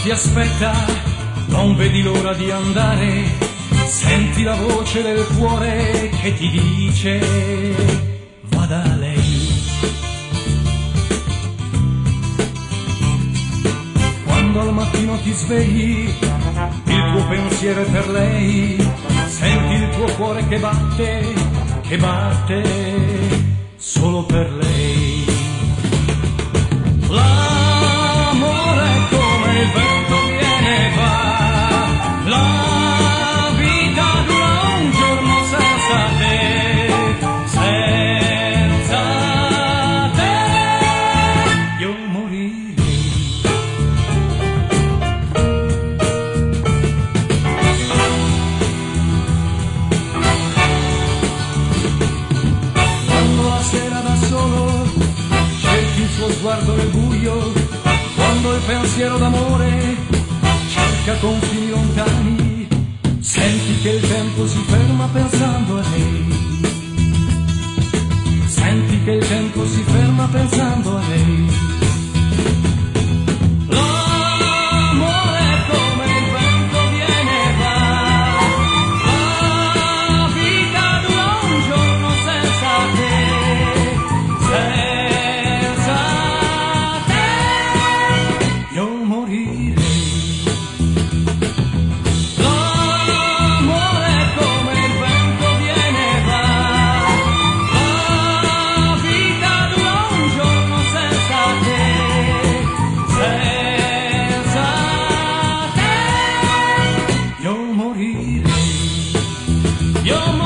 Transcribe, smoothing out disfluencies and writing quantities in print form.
ti aspetta, non vedi l'ora di andare, senti la voce del cuore che ti dice va da lei. Quando al mattino ti svegli, il tuo pensiero è per lei, senti il tuo cuore che batte solo per lei. L'amore è come il vento viene e va, la vita dura un giorno senza te, senza te io morirei. Quando la sera da solo cerchi il suo sguardo nel buio, quando il pensiero d'amore cerca confini lontani, senti che il tempo si ferma pensando a lei, senti che il tempo si ferma pensando a lei. L'amore è come il vento viene e va, la vita dura un giorno senza te, senza te io morirei. L'amore è come il vento viene e va, la vita dura un giorno senza te, senza te io morirei. Io